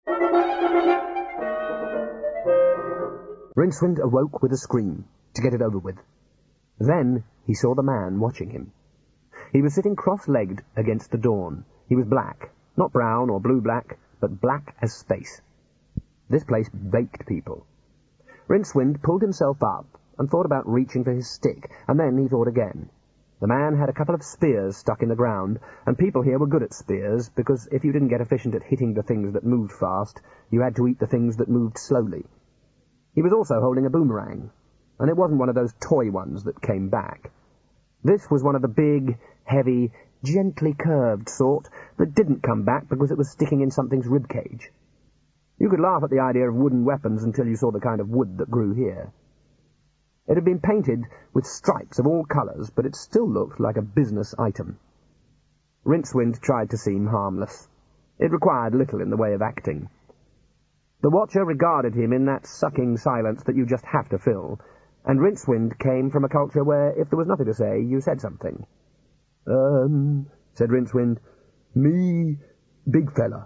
Rincewind awoke with a scream, to get it over with. Then he saw the man watching him. He was sitting cross-legged against the dawn. He was black, not brown or blue-black, but black as space. This place baked people. Rincewind pulled himself up and thought about reaching for his stick, and then he thought again. The man had a couple of spears stuck in the ground, and people here were good at spears, because if you didn't get efficient at hitting the things that moved fast, you had to eat the things that moved slowly. He was also holding a boomerang, and it wasn't one of those toy ones that came back. This was one of the big, heavy, gently curved sort that didn't come back because it was sticking in something's ribcage. You could laugh at the idea of wooden weapons until you saw the kind of wood that grew here. It had been painted with stripes of all colours, but it still looked like a business item. Rincewind tried to seem harmless. It required little in the way of acting. The watcher regarded him in that sucking silence that you just have to fill, and Rincewind came from a culture where, if there was nothing to say, you said something. Said Rincewind, me, big fella,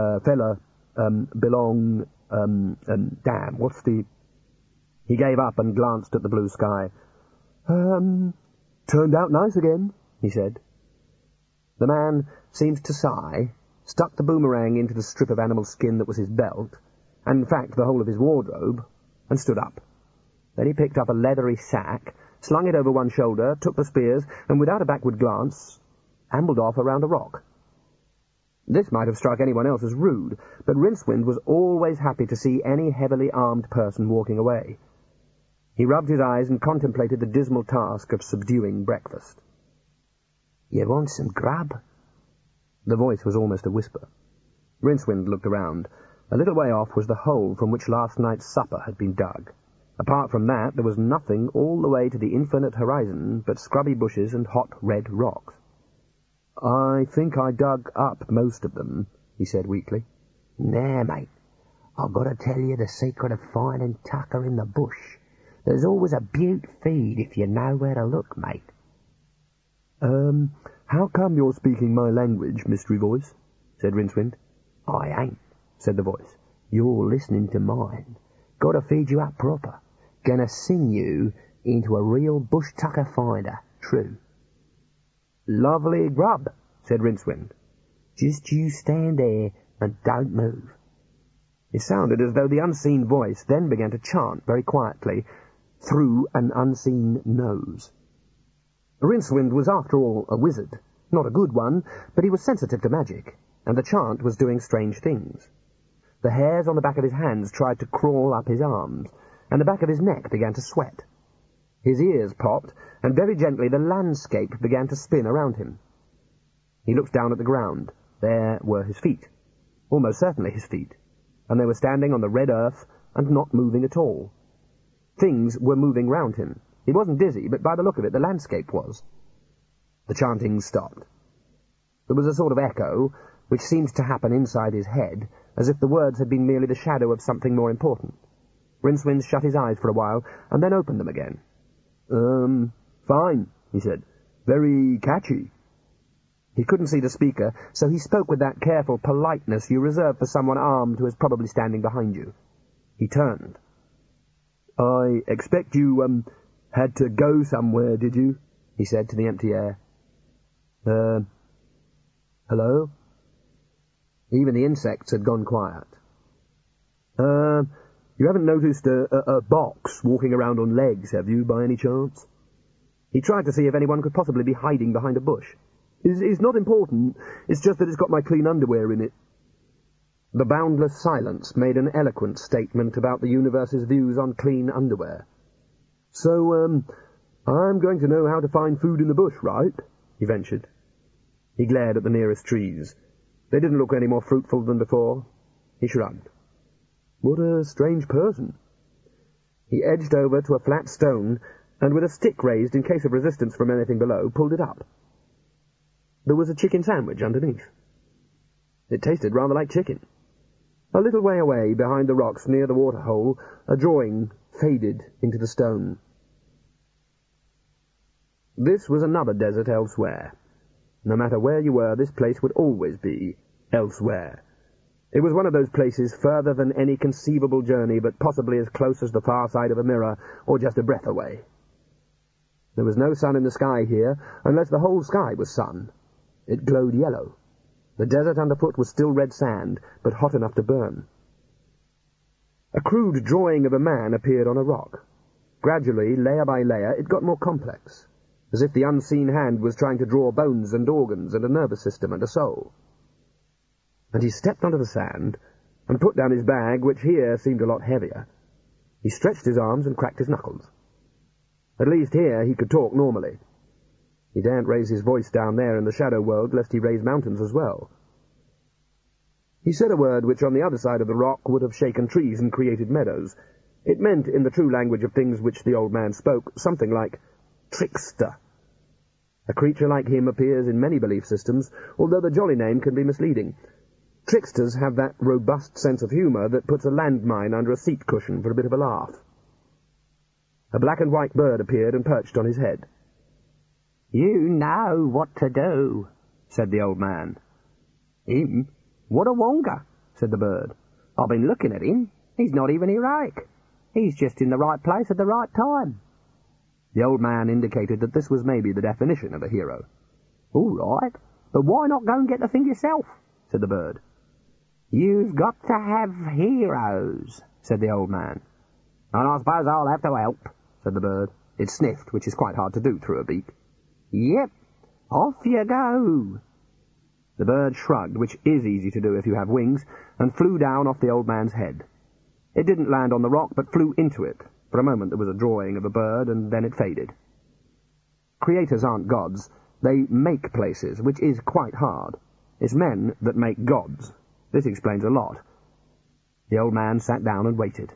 belong, damn, what's the... He gave up and glanced at the blue sky. Turned out nice again, he said. The man seemed to sigh, stuck the boomerang into the strip of animal skin that was his belt, and in fact the whole of his wardrobe, and stood up. Then he picked up a leathery sack, slung it over one shoulder, took the spears, and without a backward glance, ambled off around a rock. This might have struck anyone else as rude, but Rincewind was always happy to see any heavily armed person walking away. He rubbed his eyes and contemplated the dismal task of subduing breakfast. "You want some grub?" The voice was almost a whisper. Rincewind looked around. A little way off was the hole from which last night's supper had been dug. Apart from that, there was nothing all the way to the infinite horizon but scrubby bushes and hot red rocks. "I think I dug up most of them," he said weakly. "Nah, mate. I've got to tell you the secret of finding tucker in the bush. There's always a beaut feed if you know where to look, mate." How come you're speaking my language, mystery voice?" said Rincewind. "I ain't," said the voice. "You're listening to mine. Gotta feed you up proper. Gonna sing you into a real bush tucker finder, true." "Lovely grub," said Rincewind. "Just you stand there and don't move." It sounded as though the unseen voice then began to chant very quietly through an unseen nose. Rincewind was, after all, a wizard. Not a good one, but he was sensitive to magic, and the chant was doing strange things. The hairs on the back of his hands tried to crawl up his arms, and the back of his neck began to sweat. His ears popped, and very gently the landscape began to spin around him. He looked down at the ground. There were his feet. Almost certainly his feet. And they were standing on the red earth and not moving at all. Things were moving round him. He wasn't dizzy, but by the look of it, the landscape was. The chanting stopped. There was a sort of echo, which seemed to happen inside his head, as if the words had been merely the shadow of something more important. Rincewind shut his eyes for a while, and then opened them again. Fine, he said. Very catchy." He couldn't see the speaker, so he spoke with that careful politeness you reserve for someone armed who is probably standing behind you. He turned. "I expect you, had to go somewhere, did you?" he said to the empty air. Hello?" Even the insects had gone quiet. You haven't noticed a box walking around on legs, have you, by any chance?" He tried to see if anyone could possibly be hiding behind a bush. It's not important. It's just that it's got my clean underwear in it." The boundless silence made an eloquent statement about the universe's views on clean underwear. "So, I'm going to know how to find food in the bush, right?" he ventured. He glared at the nearest trees. They didn't look any more fruitful than before. He shrugged. "What a strange person." He edged over to a flat stone, and with a stick raised in case of resistance from anything below, pulled it up. There was a chicken sandwich underneath. It tasted rather like chicken. A little way away, behind the rocks near the waterhole, a drawing faded into the stone. This was another desert elsewhere. No matter where you were, this place would always be elsewhere. It was one of those places further than any conceivable journey, but possibly as close as the far side of a mirror, or just a breath away. There was no sun in the sky here, unless the whole sky was sun. It glowed yellow. The desert underfoot was still red sand, but hot enough to burn. A crude drawing of a man appeared on a rock. Gradually, layer by layer, it got more complex, as if the unseen hand was trying to draw bones and organs and a nervous system and a soul. And he stepped onto the sand and put down his bag, which here seemed a lot heavier. He stretched his arms and cracked his knuckles. At least here he could talk normally. He daren't raise his voice down there in the shadow world, lest he raise mountains as well. He said a word which on the other side of the rock would have shaken trees and created meadows. It meant, in the true language of things which the old man spoke, something like trickster. A creature like him appears in many belief systems, although the jolly name can be misleading. Tricksters have that robust sense of humour that puts a landmine under a seat cushion for a bit of a laugh. A black and white bird appeared and perched on his head. "You know what to do," said the old man. "Him? What a wonga," said the bird. "I've been looking at him. He's not even heroic. He's just in the right place at the right time." The old man indicated that this was maybe the definition of a hero. "All right, but why not go and get the thing yourself?" said the bird. "You've got to have heroes," said the old man. "And I suppose I'll have to help," said the bird. It sniffed, which is quite hard to do through a beak. "Yep, off you go." The bird shrugged, which is easy to do if you have wings, and flew down off the old man's head. It didn't land on the rock, but flew into it. For a moment there was a drawing of a bird, and then it faded. Creators aren't gods. They make places, which is quite hard. It's men that make gods. This explains a lot. The old man sat down and waited.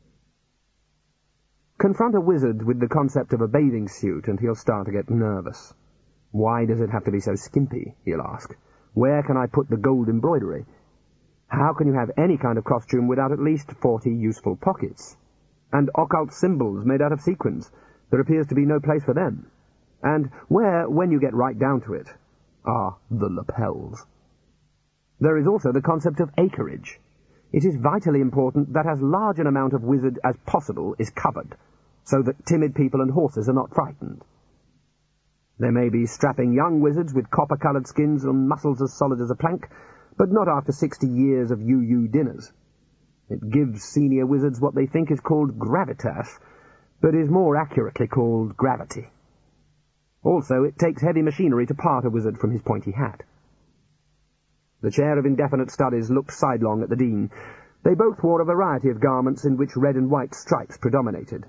Confront a wizard with the concept of a bathing suit, and he'll start to get nervous. Why does it have to be so skimpy, he'll ask. Where can I put the gold embroidery? How can you have any kind of costume without at least 40 useful pockets? And occult symbols made out of sequins. There appears to be no place for them. And where, when you get right down to it, are the lapels? There is also the concept of acreage. It is vitally important that as large an amount of wizard as possible is covered, so that timid people and horses are not frightened. There may be strapping young wizards with copper-coloured skins and muscles as solid as a plank, but not after 60 years of UU dinners. It gives senior wizards what they think is called gravitas, but is more accurately called gravity. Also, it takes heavy machinery to part a wizard from his pointy hat. The chair of indefinite studies looked sidelong at the dean. They both wore a variety of garments in which red and white stripes predominated.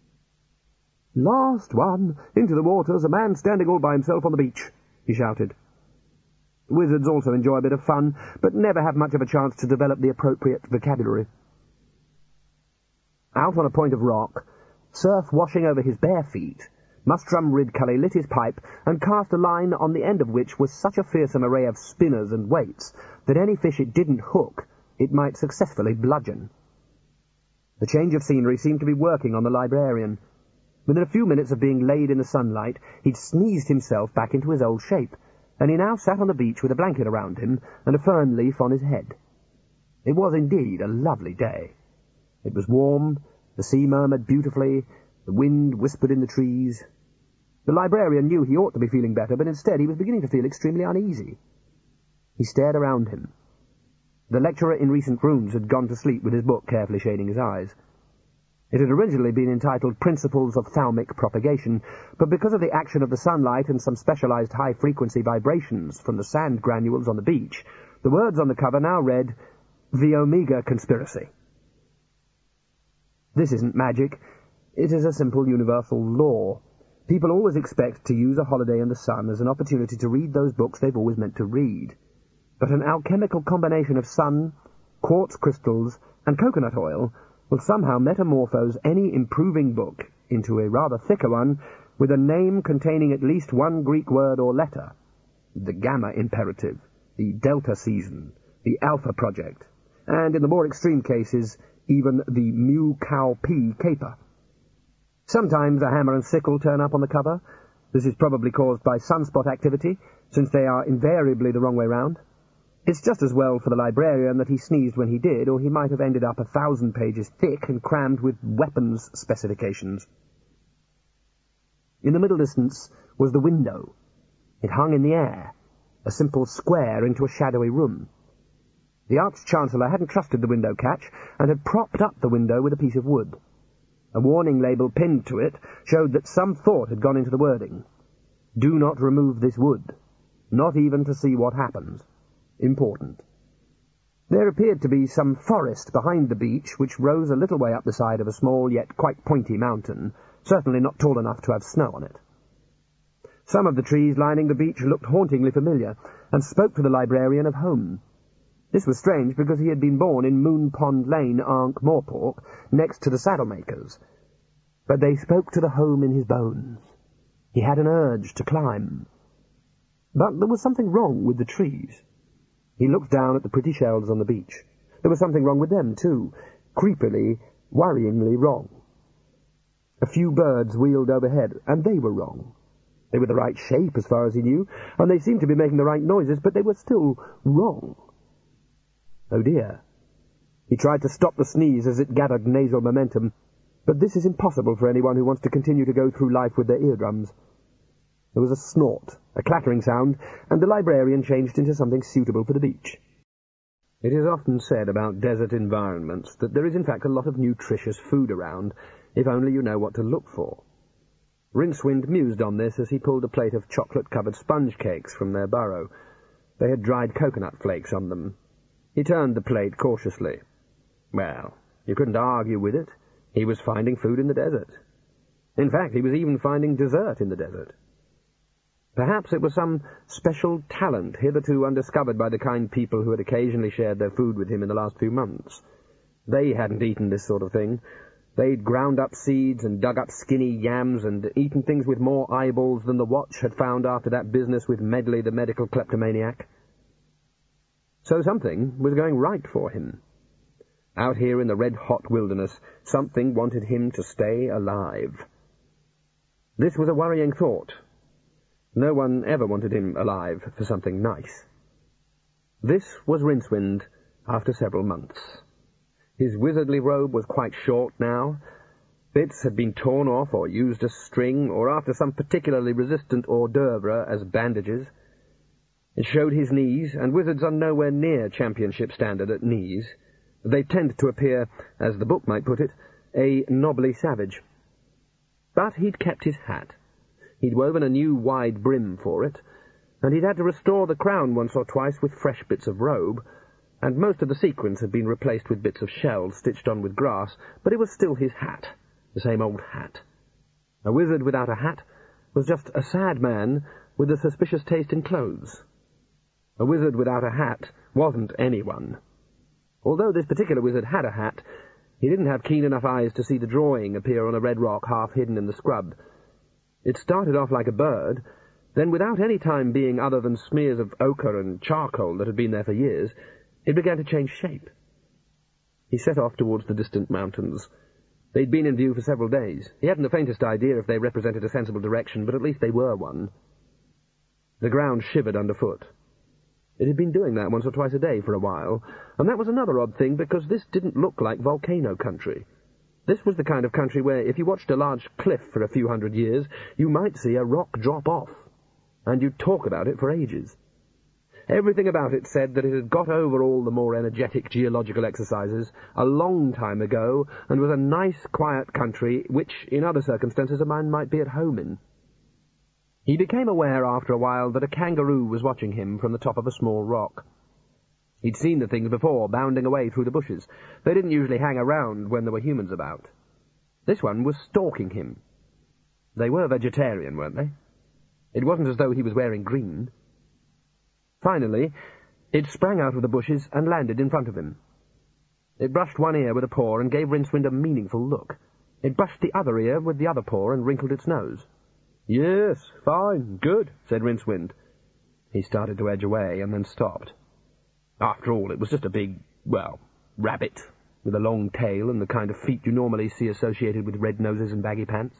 "Last one! Into the waters, a man standing all by himself on the beach," he shouted. Wizards also enjoy a bit of fun, but never have much of a chance to develop the appropriate vocabulary. Out on a point of rock, surf washing over his bare feet, Mustrum Ridcully lit his pipe and cast a line on the end of which was such a fearsome array of spinners and weights that any fish it didn't hook, it might successfully bludgeon. The change of scenery seemed to be working on the librarian. Within a few minutes of being laid in the sunlight, he'd sneezed himself back into his old shape, and he now sat on the beach with a blanket around him and a fern leaf on his head. It was indeed a lovely day. It was warm, the sea murmured beautifully, the wind whispered in the trees. The librarian knew he ought to be feeling better, but instead he was beginning to feel extremely uneasy. He stared around him. The lecturer in recent rooms had gone to sleep with his book carefully shading his eyes. It had originally been entitled Principles of Thalmic Propagation, but because of the action of the sunlight and some specialized high-frequency vibrations from the sand granules on the beach, the words on the cover now read, The Omega Conspiracy. This isn't magic. It is a simple universal law. People always expect to use a holiday in the sun as an opportunity to read those books they've always meant to read. But an alchemical combination of sun, quartz crystals, and coconut oil will somehow metamorphose any improving book into a rather thicker one with a name containing at least one Greek word or letter. The Gamma Imperative, the Delta Season, the Alpha Project, and in the more extreme cases, even the Mu Cow P Caper. Sometimes a hammer and sickle turn up on the cover. This is probably caused by sunspot activity, since they are invariably the wrong way round. It's just as well for the librarian that he sneezed when he did, or he might have ended up 1,000 pages thick and crammed with weapons specifications. In the middle distance was the window. It hung in the air, a simple square into a shadowy room. The Arch-Chancellor hadn't trusted the window catch, and had propped up the window with a piece of wood. A warning label pinned to it showed that some thought had gone into the wording. Do not remove this wood, not even to see what happens. Important. There appeared to be some forest behind the beach, which rose a little way up the side of a small yet quite pointy mountain, certainly not tall enough to have snow on it. Some of the trees lining the beach looked hauntingly familiar, and spoke to the librarian of home. This was strange, because he had been born in Moon Pond Lane, Ankh-Morpork, next to the saddle-makers. But they spoke to the home in his bones. He had an urge to climb. But there was something wrong with the trees. He looked down at the pretty shells on the beach. There was something wrong with them, too, creepily, worryingly wrong. A few birds wheeled overhead, and they were wrong. They were the right shape, as far as he knew, and they seemed to be making the right noises, but they were still wrong. Oh dear. He tried to stop the sneeze as it gathered nasal momentum, but this is impossible for anyone who wants to continue to go through life with their eardrums. There was a snort, a clattering sound, and the librarian changed into something suitable for the beach. It is often said about desert environments that there is in fact a lot of nutritious food around, if only you know what to look for. Rincewind mused on this as he pulled a plate of chocolate-covered sponge cakes from their burrow. They had dried coconut flakes on them. He turned the plate cautiously. Well, you couldn't argue with it. He was finding food in the desert. In fact, he was even finding dessert in the desert. Perhaps it was some special talent hitherto undiscovered by the kind people who had occasionally shared their food with him in the last few months. They hadn't eaten this sort of thing. They'd ground up seeds and dug up skinny yams and eaten things with more eyeballs than the Watch had found after that business with Medley the medical kleptomaniac. So something was going right for him. Out here in the red-hot wilderness, something wanted him to stay alive. This was a worrying thought. No one ever wanted him alive for something nice. This was Rincewind after several months. His wizardly robe was quite short now. Bits had been torn off or used as string, or after some particularly resistant hors d'oeuvre as bandages. It showed his knees, and wizards are nowhere near championship standard at knees. They tend to appear, as the book might put it, a knobbly savage. But he'd kept his hat. He'd woven a new wide brim for it, and he'd had to restore the crown once or twice with fresh bits of robe, and most of the sequins had been replaced with bits of shell stitched on with grass, but it was still his hat, the same old hat. A wizard without a hat was just a sad man with a suspicious taste in clothes. A wizard without a hat wasn't anyone. Although this particular wizard had a hat, he didn't have keen enough eyes to see the drawing appear on a red rock half hidden in the scrub. It started off like a bird, then without any time being other than smears of ochre and charcoal that had been there for years, it began to change shape. He set off towards the distant mountains. They'd been in view for several days. He hadn't the faintest idea if they represented a sensible direction, but at least they were one. The ground shivered underfoot. It had been doing that once or twice a day for a while, and that was another odd thing, because this didn't look like volcano country. This was the kind of country where, if you watched a large cliff for a few hundred years, you might see a rock drop off, and you'd talk about it for ages. Everything about it said that it had got over all the more energetic geological exercises a long time ago, and was a nice, quiet country which, in other circumstances, a man might be at home in. He became aware after a while that a kangaroo was watching him from the top of a small rock. He'd seen the things before, bounding away through the bushes. They didn't usually hang around when there were humans about. This one was stalking him. They were vegetarian, weren't they? It wasn't as though he was wearing green. Finally, it sprang out of the bushes and landed in front of him. It brushed one ear with a paw and gave Rincewind a meaningful look. It brushed the other ear with the other paw and wrinkled its nose. "Yes, fine, good," said Rincewind. He started to edge away and then stopped. After all, it was just a big, rabbit, with a long tail and the kind of feet you normally see associated with red noses and baggy pants.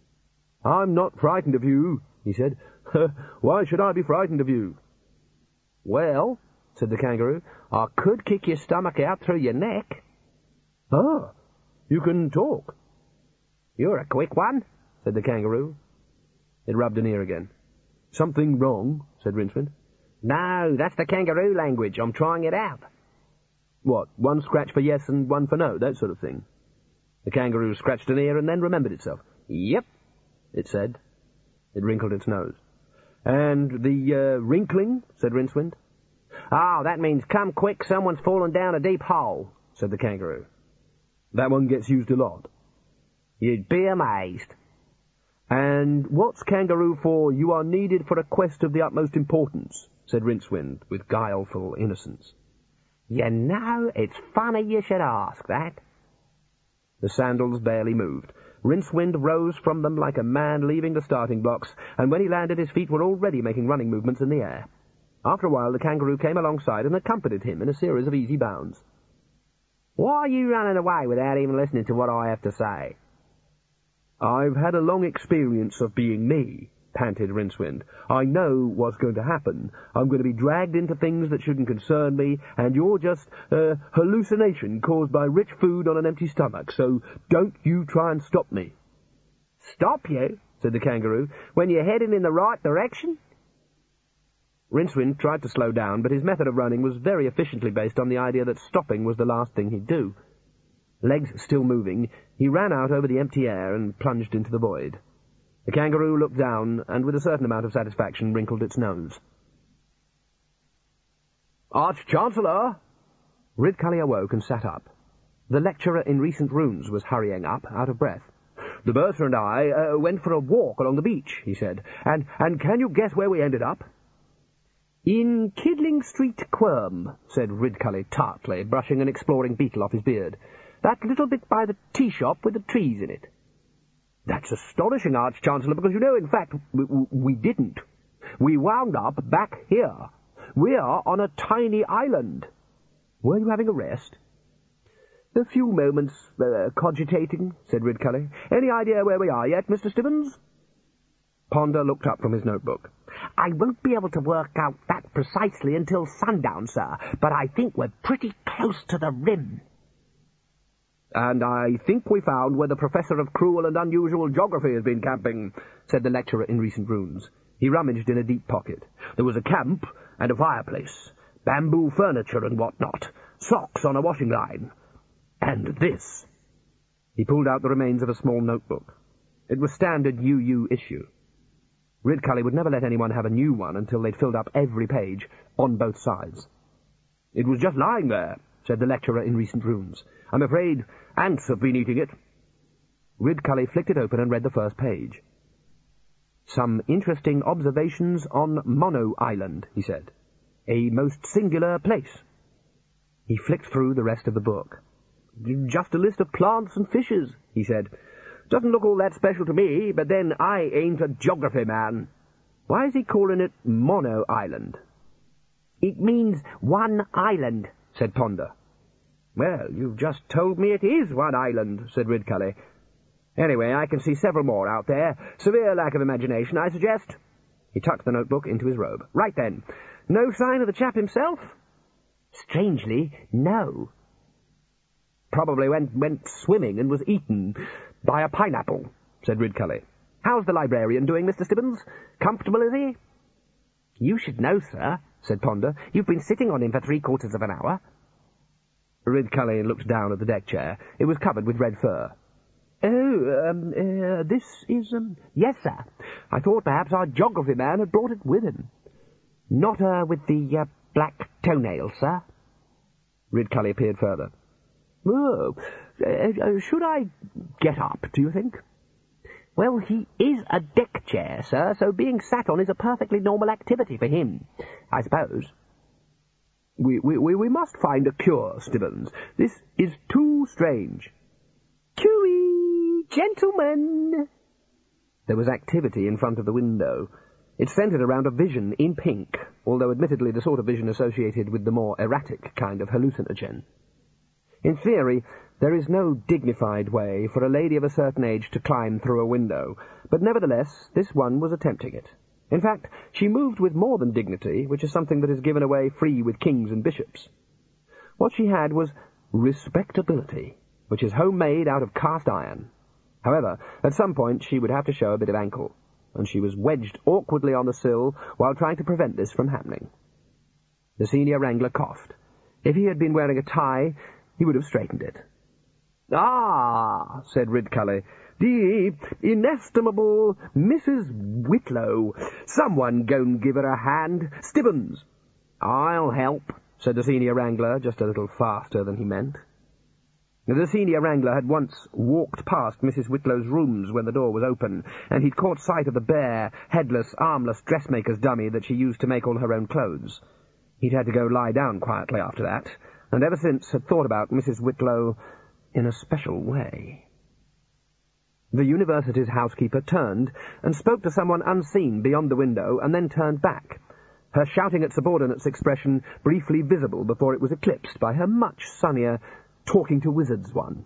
"I'm not frightened of you," he said. "Why should I be frightened of you?" "Well," said the kangaroo. "I could kick your stomach out through your neck." "Ah, you can talk." "You're a quick one," said the kangaroo. It rubbed an ear again. "Something wrong?" said Rincewind. "No, that's the kangaroo language. I'm trying it out." "What, one scratch for yes and one for no, that sort of thing?" The kangaroo scratched an ear and then remembered itself. "Yep," it said. It wrinkled its nose. "And the wrinkling?" said Rincewind. "Oh, that means come quick, someone's fallen down a deep hole," said the kangaroo. "That one gets used a lot." "You'd be amazed." "And what's kangaroo for you are needed for a quest of the utmost importance?" said Rincewind, with guileful innocence. "You know, it's funny you should ask that." The sandals barely moved. Rincewind rose from them like a man leaving the starting blocks, and when he landed his feet were already making running movements in the air. After a while the kangaroo came alongside and accompanied him in a series of easy bounds. "Why are you running away without even listening to what I have to say?" "I've had a long experience of being me," panted Rincewind. "I know what's going to happen. I'm going to be dragged into things that shouldn't concern me, and you're just a hallucination caused by rich food on an empty stomach, so don't you try and stop me." "Stop you?" said the kangaroo, "when you're heading in the right direction?" Rincewind tried to slow down, but his method of running was very efficiently based on the idea that stopping was the last thing he'd do. Legs still moving, he ran out over the empty air and plunged into the void. The kangaroo looked down, and with a certain amount of satisfaction wrinkled its nose. "Arch-Chancellor!" Ridcully awoke and sat up. The lecturer in recent runes was hurrying up, out of breath. "The bursar and I went for a walk along the beach," he said. And can you guess where we ended up?" "In Kidling Street, Quirm," said Ridcully tartly, brushing an exploring beetle off his beard. "That little bit by the tea-shop with the trees in it." "That's astonishing, Arch-Chancellor, because, you know, in fact, we didn't. We wound up back here. We're on a tiny island." "Were you having a rest?" "A few moments, cogitating," said Ridcully. "Any idea where we are yet, Mr. Stibbons?" Ponder looked up from his notebook. "I won't be able to work out that precisely until sundown, sir, but I think we're pretty close to the rim." "And I think we found where the Professor of Cruel and Unusual Geography has been camping," said the lecturer in recent runes. He rummaged in a deep pocket. "There was a camp and a fireplace, bamboo furniture and what-not, socks on a washing line. And this." He pulled out the remains of a small notebook. It was standard UU issue. Ridcully would never let anyone have a new one until they'd filled up every page, on both sides. "It was just lying there," said the lecturer in recent runes. "I'm afraid ants have been eating it." Ridcully flicked it open and read the first page. "Some interesting observations on Mono Island," he said. "A most singular place." He flicked through the rest of the book. "Just a list of plants and fishes," he said. "Doesn't look all that special to me, but then I ain't a geography man. Why is he calling it Mono Island?" "It means one island," said Ponder. "Well, you've just told me it is one island," said Ridcully. "Anyway, I can see several more out there. Severe lack of imagination, I suggest." He tucked the notebook into his robe. "Right then. No sign of the chap himself?" "Strangely, no." "Probably went swimming and was eaten by a pineapple," said Ridcully. "How's the librarian doing, Mr. Stibbons? Comfortable, is he?" "You should know, sir," said Ponder. "You've been sitting on him for 3/4 of an hour." Ridcully looked down at the deck chair. It was covered with red fur. This is, Yes, sir. I thought perhaps our geography man had brought it with him." "Not, with the, black toenails, sir?" Ridcully peered further. "Oh, should I get up, do you think?" "Well, he is a deck chair, sir, so being sat on is a perfectly normal activity for him, I suppose." We must find a cure, Stibbons. This is too strange." "Cooey, gentlemen!" There was activity in front of the window. It centered around a vision in pink, although admittedly the sort of vision associated with the more erratic kind of hallucinogen. In theory, there is no dignified way for a lady of a certain age to climb through a window, but nevertheless this one was attempting it. In fact, she moved with more than dignity, which is something that is given away free with kings and bishops. What she had was respectability, which is homemade out of cast iron. However, at some point she would have to show a bit of ankle, and she was wedged awkwardly on the sill while trying to prevent this from happening. The senior wrangler coughed. If he had been wearing a tie, he would have straightened it. "Ah," said Ridcully, "the inestimable Mrs. Whitlow. Someone go and give her a hand. Stibbons." "I'll help," said the senior wrangler, just a little faster than he meant. The senior wrangler had once walked past Mrs. Whitlow's rooms when the door was open, and he'd caught sight of the bare, headless, armless dressmaker's dummy that she used to make all her own clothes. He'd had to go lie down quietly after that, and ever since had thought about Mrs. Whitlow in a special way. The university's housekeeper turned and spoke to someone unseen beyond the window, and then turned back, her shouting at subordinates expression briefly visible before it was eclipsed by her much sunnier talking to wizards one.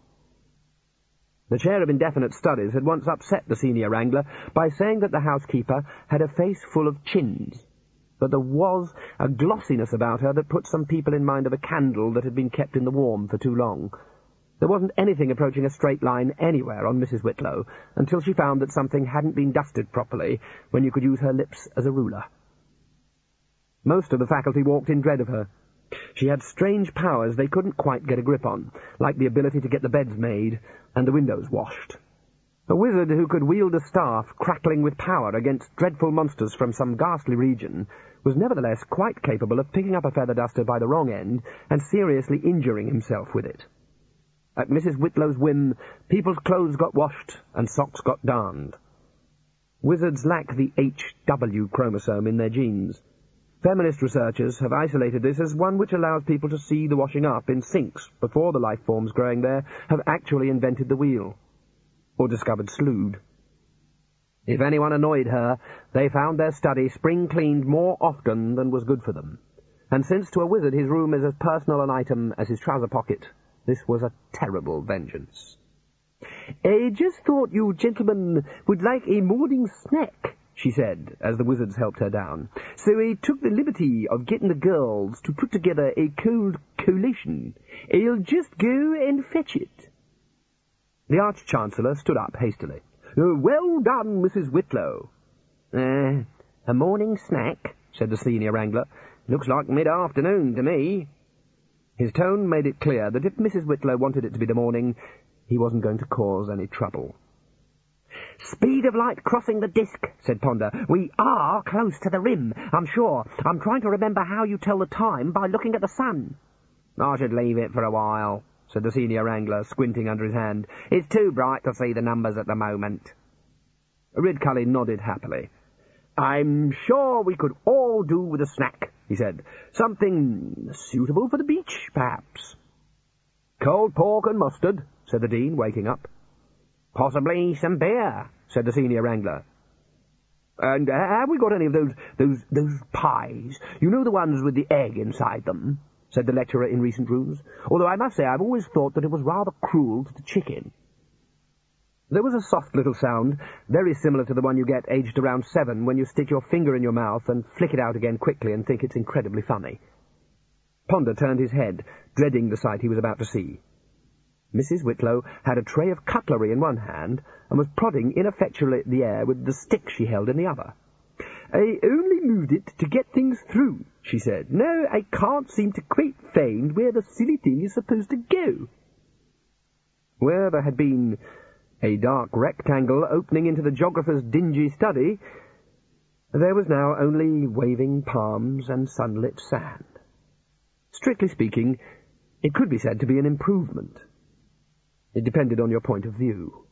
The chair of indefinite studies had once upset the senior wrangler by saying that the housekeeper had a face full of chins, but there was a glossiness about her that put some people in mind of a candle that had been kept in the warm for too long. There wasn't anything approaching a straight line anywhere on Mrs. Whitlow until she found that something hadn't been dusted properly when you could use her lips as a ruler. Most of the faculty walked in dread of her. She had strange powers they couldn't quite get a grip on, like the ability to get the beds made and the windows washed. A wizard who could wield a staff crackling with power against dreadful monsters from some ghastly region was nevertheless quite capable of picking up a feather duster by the wrong end and seriously injuring himself with it. At Mrs. Whitlow's whim, people's clothes got washed and socks got darned. Wizards lack the HW chromosome in their genes. Feminist researchers have isolated this as one which allows people to see the washing up in sinks before the life forms growing there have actually invented the wheel, or discovered Slood. If anyone annoyed her, they found their study spring-cleaned more often than was good for them. And since to a wizard his room is as personal an item as his trouser pocket, this was a terrible vengeance. "I just thought you gentlemen would like a morning snack," she said, as the wizards helped her down. "So I took the liberty of getting the girls to put together a cold collation. I'll just go and fetch it." The Arch-Chancellor stood up hastily. "Well done, Mrs. Whitlow." A morning snack," said the senior wrangler. "Looks like mid-afternoon to me." His tone made it clear that if Mrs. Whitlow wanted it to be the morning, he wasn't going to cause any trouble. "Speed of light crossing the disk," said Ponder. "We are close to the rim, I'm sure. I'm trying to remember how you tell the time by looking at the sun." "I should leave it for a while," said the senior wrangler, squinting under his hand. "It's too bright to see the numbers at the moment." Ridcully nodded happily. "I'm sure we could all do with a snack," he said. "Something suitable for the beach, perhaps." "Cold pork and mustard," said the Dean, waking up. "Possibly some beer," said the senior wrangler. "And have we got any of those pies? You know, the ones with the egg inside them," said the lecturer in recent rooms. "Although I must say I've always thought that it was rather cruel to the chicken." There was a soft little sound, very similar to the one you get aged around 7 when you stick your finger in your mouth and flick it out again quickly and think it's incredibly funny. Ponder turned his head, dreading the sight he was about to see. Mrs. Whitlow had a tray of cutlery in one hand and was prodding ineffectually at the air with the stick she held in the other. "I only moved it to get things through," she said. "No, I can't seem to quite find where the silly thing is supposed to go." Where there had been a dark rectangle opening into the geographer's dingy study, there was now only waving palms and sunlit sand. Strictly speaking, it could be said to be an improvement. It depended on your point of view.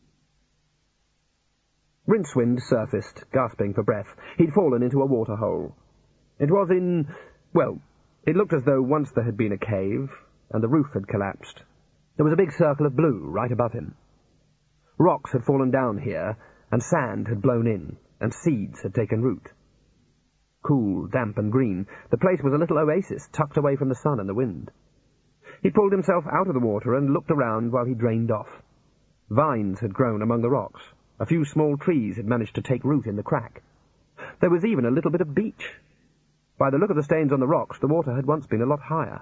Rincewind surfaced, gasping for breath. He'd fallen into a waterhole. It was it looked as though once there had been a cave, and the roof had collapsed. There was a big circle of blue right above him. Rocks had fallen down here, and sand had blown in, and seeds had taken root. Cool, damp and green, the place was a little oasis tucked away from the sun and the wind. He pulled himself out of the water and looked around while he drained off. Vines had grown among the rocks. A few small trees had managed to take root in the crack. there was even a little bit of beach. By the look of the stains on the rocks, the water had once been a lot higher.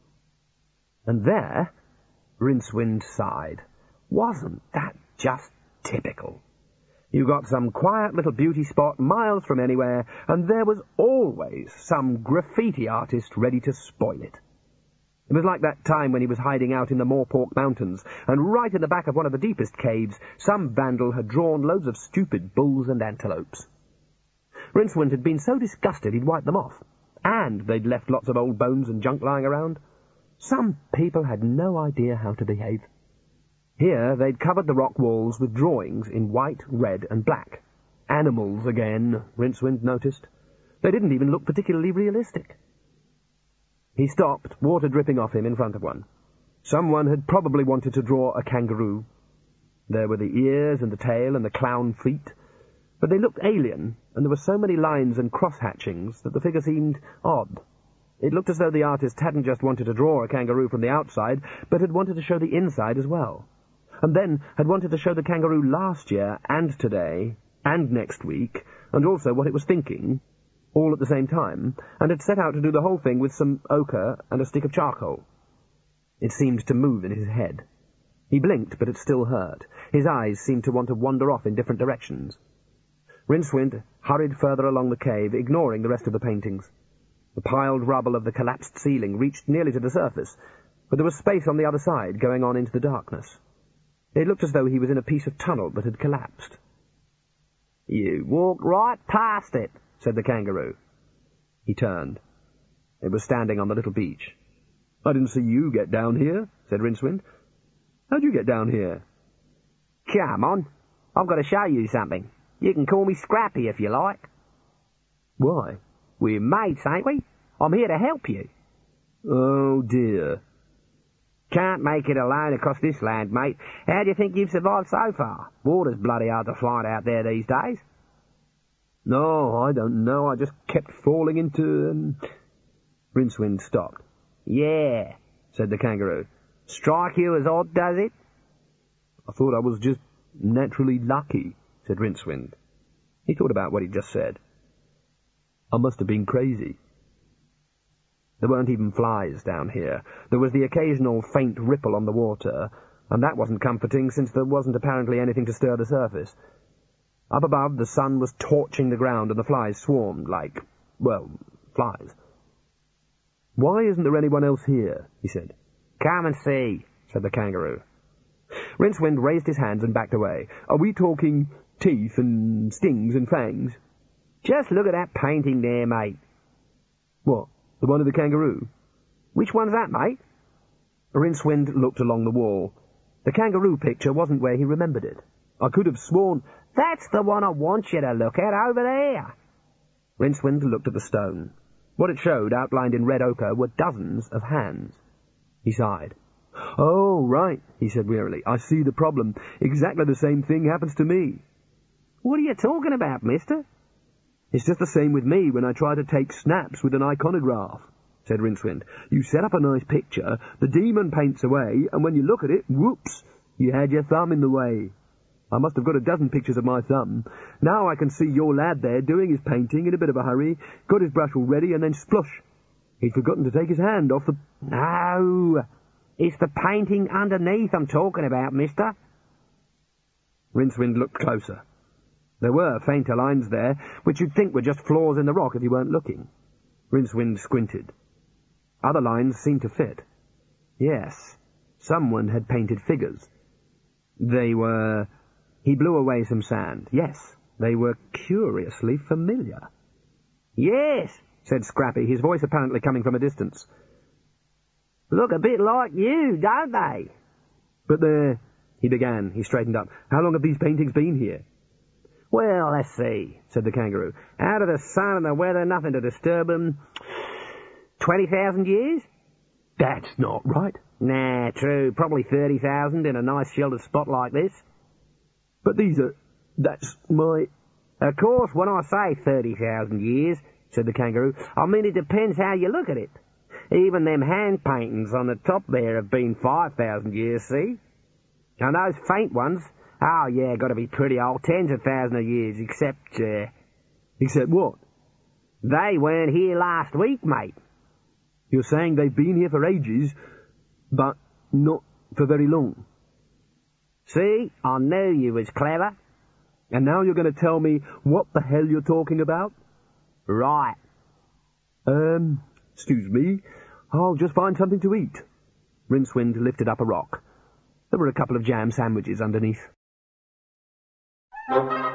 And there, Rincewind sighed. Wasn't that just typical? You got some quiet little beauty spot miles from anywhere, and there was always some graffiti artist ready to spoil it. It was like that time when he was hiding out in the Moorpork Mountains, and right in the back of one of the deepest caves, some vandal had drawn loads of stupid bulls and antelopes. Rincewind had been so disgusted he'd wiped them off, and they'd left lots of old bones and junk lying around. Some people had no idea how to behave. Here they'd covered the rock walls with drawings in white, red, and black. Animals again, Rincewind noticed. They didn't even look particularly realistic. He stopped, water dripping off him in front of one. Someone had probably wanted to draw a kangaroo. There were the ears and the tail and the clown feet, but they looked alien, and there were so many lines and cross-hatchings that the figure seemed odd. It looked as though the artist hadn't just wanted to draw a kangaroo from the outside, but had wanted to show the inside as well. And then had wanted to show the kangaroo last year and today and next week, and also what it was thinking, all at the same time, and had set out to do the whole thing with some ochre and a stick of charcoal. It seemed to move in his head. He blinked, but it still hurt. His eyes seemed to want to wander off in different directions. Rincewind hurried further along the cave, ignoring the rest of the paintings. The piled rubble of the collapsed ceiling reached nearly to the surface, but there was space on the other side going on into the darkness. It looked as though he was in a piece of tunnel that had collapsed. "You walked right past it," said the kangaroo. He turned. It was standing on the little beach. "I didn't see you get down here," said Rincewind. "How'd you get down here?" "Come on. I've got to show you something. You can call me Scrappy if you like." "Why?" "We're mates, ain't we? I'm here to help you." "Oh, dear." "Can't make it alone across this land, mate. How do you think you've survived so far? Water's bloody hard to find out there these days." "No, I don't know. I just kept falling into..." Rincewind stopped. "Yeah," said the kangaroo. "Strike you as odd, does it?" "I thought I was just naturally lucky," said Rincewind. He thought about what he'd just said. "I must have been crazy." There weren't even flies down here. There was the occasional faint ripple on the water, and that wasn't comforting since there wasn't apparently anything to stir the surface. Up above, the sun was torching the ground, and the flies swarmed like, well, flies. "Why isn't there anyone else here?" he said. "Come and see," said the kangaroo. Rincewind raised his hands and backed away. "Are we talking teeth and stings and fangs?" "Just look at that painting there, mate." "What, the one of the kangaroo?" "Which one's that, mate?" Rincewind looked along the wall. The kangaroo picture wasn't where he remembered it. "I could have sworn—" "That's the one I want you to look at over there." Rincewind looked at the stone. What it showed, outlined in red ochre, were dozens of hands. He sighed. "Oh, right," he said wearily. "I see the problem. Exactly the same thing happens to me." "What are you talking about, mister?" "It's just the same with me when I try to take snaps with an iconograph," said Rincewind. "You set up a nice picture, the demon paints away, and when you look at it, whoops, you had your thumb in the way. I must have got a dozen pictures of my thumb. Now I can see your lad there doing his painting in a bit of a hurry, got his brush all ready, and then splush. He'd forgotten to take his hand off the..." "No, it's the painting underneath I'm talking about, mister." Rincewind looked closer. There were fainter lines there, which you'd think were just flaws in the rock if you weren't looking. Rincewind squinted. Other lines seemed to fit. Yes, someone had painted figures. They were... He blew away some sand. Yes, they were curiously familiar. "Yes," said Scrappy, his voice apparently coming from a distance. "Look a bit like you, don't they?" "But they're..." he began. He straightened up. "How long have these paintings been here?" "Well, let's see," said the kangaroo. "Out of the sun and the weather, nothing to disturb them. 20,000 years?" "That's not right." "Nah, true. Probably 30,000 in a nice sheltered spot like this." "But these are... that's my..." "Of course, when I say 30,000 years," said the kangaroo, "I mean it depends how you look at it. Even them hand paintings on the top there have been 5,000 years, see? And those faint ones, oh yeah, got to be pretty old, tens of thousands of years, except, Except what? They weren't here last week, mate. You're saying they've been here for ages, but not for very long. See, I knew you was clever. And now you're going to tell me what the hell you're talking about? Right. Excuse me. I'll just find something to eat. Rincewind lifted up a rock. There were a couple of jam sandwiches underneath.